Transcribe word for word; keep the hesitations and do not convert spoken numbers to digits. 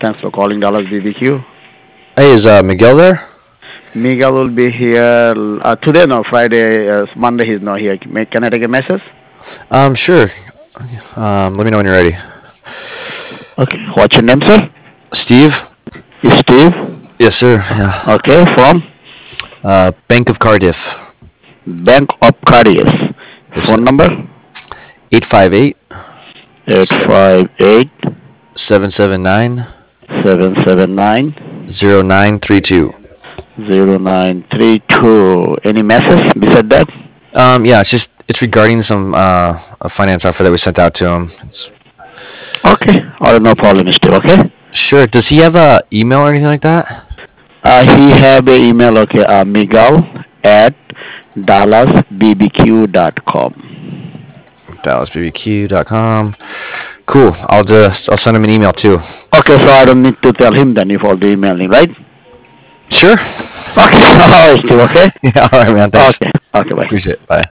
Thanks for calling Dallas B B Q. Hey, is uh, Miguel there? Miguel will be here uh, today, no, Friday, uh, Monday he's not here. May- Can I take a message? Um, sure. Um, let me know when you're ready. Okay. What's your name, sir? Steve? Is Steve? Yes, sir. Yeah. Okay. From Uh, Bank of Cardiff. Bank of Cardiff. Yes, sir. Phone number Eight five eight eight five eight seven seven nine seven seven nine zero nine three two. zero nine three two. Any message beside that? Um, yeah, it's just it's regarding some uh a finance offer that we sent out to him. It's, Okay. All right, no problem, Steve. Okay. sure. Does he have a email or anything like that? Uh, he have a email. Okay. Uh, Miguel at dallas b b q dot com. Dallas B B Q dot com. Cool. I'll just I'll send him an email too. Okay, so I don't need to tell him then if I'll be emailing, right? Sure. Okay, all right, Steve, okay? Yeah. All right, man. Thanks. Okay, okay, bye. Appreciate it. Bye.